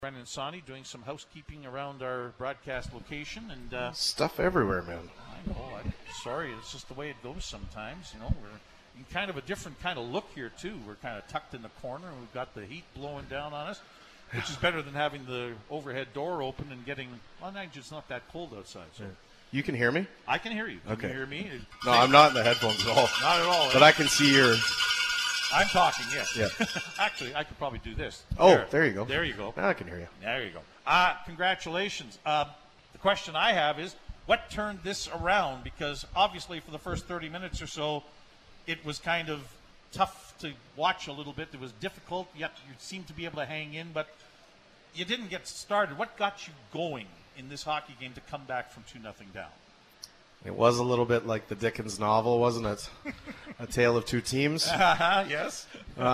Brendan Sawney doing some housekeeping around our broadcast location, and stuff everywhere, man. I know. I'm sorry, it's just the way it goes sometimes. You know, we're in kind of a different kind of look here too. We're kind of tucked in the corner, and we've got the heat blowing down on us, which is better than having the overhead door open and getting. Well, it's not that cold outside. So. You can hear me? I can hear you. Can okay. you hear me? No, I'm not in the headphones at all. Not at all. But I can see your. I'm talking, yes. Yeah. Actually, I could probably do this. Oh, there you go. There you go. Now I can hear you. There you go. Congratulations. The question I have is, what turned this around? Because obviously for the first 30 minutes or so, it was kind of tough to watch a little bit. It was difficult, yet you seemed to be able to hang in, but you didn't get started. What got you going in this hockey game to come back from 2-0 down? It was a little bit like the Dickens novel, wasn't it? A Tale of Two Teams. Yes.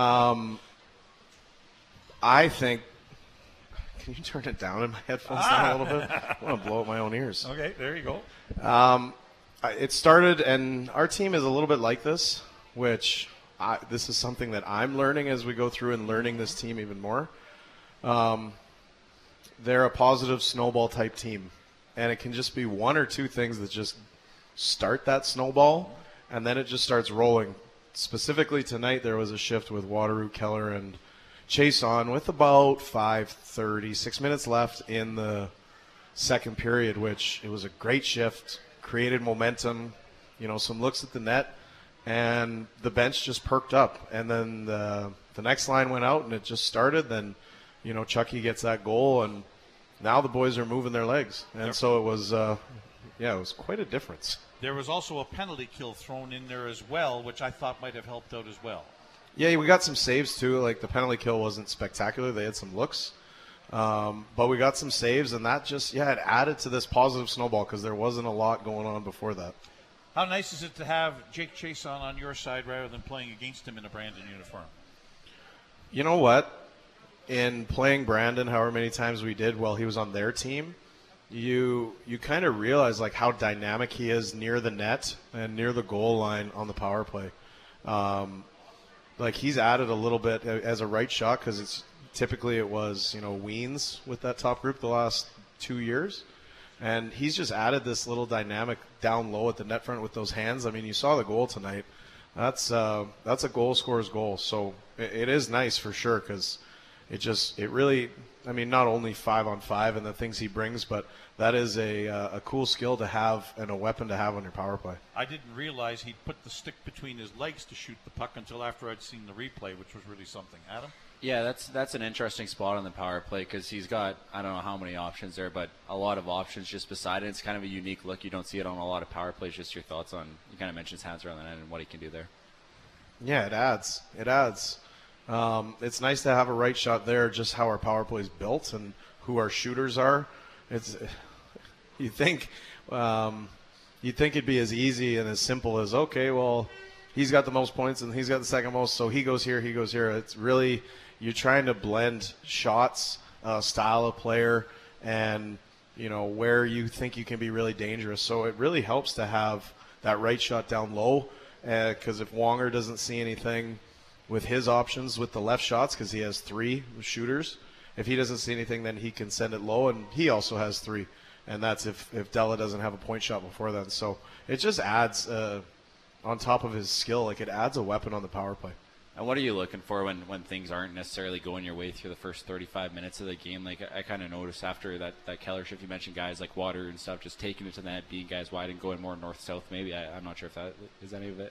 I think. Can you turn it down in my headphones down a little bit? I want to blow out my own ears. Okay, there you go. It started, and our team is a little bit like this, which this is something that I'm learning as we go through and learning this team even more. They're a positive snowball type team, and it can just be one or two things that just start that snowball, and then it just starts rolling. Specifically tonight, there was a shift with Wateroo, Keller, and Chase on with about 6 minutes left in the second period, which it was a great shift, created momentum, some looks at the net, and the bench just perked up. And then the next line went out, and it just started. Then, Chucky gets that goal, and now the boys are moving their legs. And so it was, it was quite a difference. There was also a penalty kill thrown in there as well, which I thought might have helped out as well. Yeah, we got some saves too. Like the penalty kill wasn't spectacular. They had some looks. But we got some saves, and that just, it added to this positive snowball because there wasn't a lot going on before that. How nice is it to have Jake Chason on your side rather than playing against him in a Brandon uniform? You know what? In playing Brandon however many times we did while he was on their team, you kind of realize like how dynamic he is near the net and near the goal line on the power play. Like he's added a little bit as a right shot because it's typically it was Weens with that top group the last 2 years, and he's just added this little dynamic down low at the net front with those hands. I mean, you saw the goal tonight. That's a goal scorer's goal. So it is nice for sure because it really. I mean, not only 5-on-5 and the things he brings, but that is a cool skill to have and a weapon to have on your power play. I didn't realize he'd put the stick between his legs to shoot the puck until after I'd seen the replay, which was really something. Adam? Yeah, that's an interesting spot on the power play because he's got, I don't know how many options there, but a lot of options just beside it. It's kind of a unique look. You don't see it on a lot of power plays. Just your thoughts on, you kind of mentioned his hands around the net and what he can do there. Yeah, it adds. It's nice to have a right shot there, just how our power play is built and who our shooters are. You think it'd be as easy and as simple as, okay, well, he's got the most points and he's got the second most, so he goes here. It's really, you're trying to blend shots, style of player, and where you think you can be really dangerous. So it really helps to have that right shot down low, because if Wonger doesn't see anything with his options with the left shots, because he has 3 shooters, if he doesn't see anything, then he can send it low, and he also has 3, and that's if Della doesn't have a point shot before then. So it just adds on top of his skill, like it adds a weapon on the power play. And what are you looking for when things aren't necessarily going your way through the first 35 minutes of the game? Like I kind of noticed after that Keller shift, you mentioned guys like Water and stuff just taking it to the net, being guys wide and going more north-south maybe. I'm not sure if that is any of it.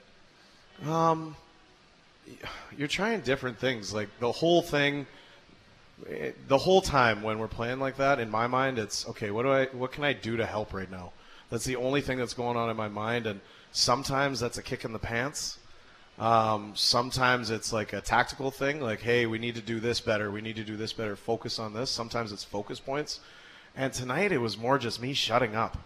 You're trying different things. Like the whole time when we're playing like that, in my mind, it's okay. What can I do to help right now? That's the only thing that's going on in my mind. And sometimes that's a kick in the pants. Sometimes it's like a tactical thing, like, hey, we need to do this better. We need to do this better. Focus on this. Sometimes it's focus points. And tonight it was more just me shutting up.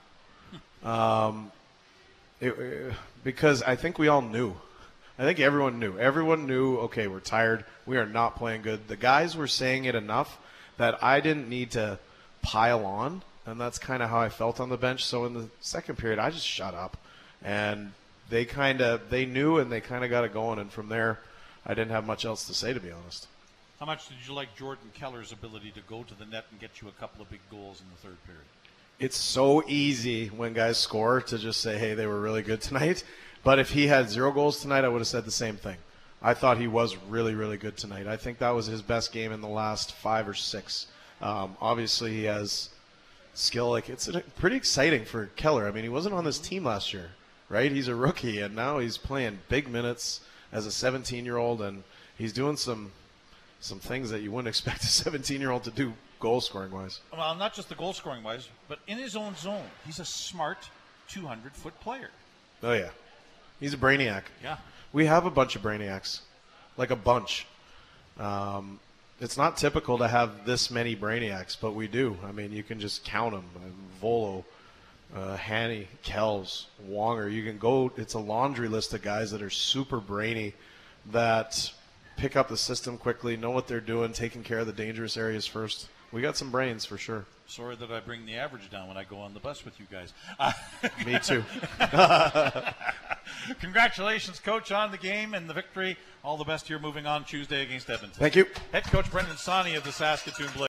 Because I think we all knew. I think everyone knew. Everyone knew, okay, we're tired. We are not playing good. The guys were saying it enough that I didn't need to pile on, and that's kind of how I felt on the bench. So in the second period, I just shut up. And they knew, and they kind of got it going. And from there, I didn't have much else to say, to be honest. How much did you like Jordan Keller's ability to go to the net and get you a couple of big goals in the third period? It's so easy when guys score to just say, hey, they were really good tonight. But if he had 0 goals tonight, I would have said the same thing. I thought he was really, really good tonight. I think that was his best game in the last 5 or 6. Obviously, he has skill. Like, it's pretty exciting for Keller. I mean, he wasn't on this team last year, right? He's a rookie, and now he's playing big minutes as a 17-year-old, and he's doing some things that you wouldn't expect a 17-year-old to do goal-scoring-wise. Well, not just the goal-scoring-wise, but in his own zone. He's a smart 200-foot player. Oh, yeah. He's a brainiac. Yeah. We have a bunch of brainiacs, like a bunch. It's not typical to have this many brainiacs, but we do. I mean, you can just count them. Volo, Hanny, Kells, Wonger. You can go. It's a laundry list of guys that are super brainy, that pick up the system quickly, know what they're doing, taking care of the dangerous areas first. We got some brains for sure. Sorry that I bring the average down when I go on the bus with you guys. Me too. Congratulations, Coach, on the game and the victory. All the best here moving on Tuesday against Edmonton. Thank you. Head coach Brendan Sawney of the Saskatoon Blades.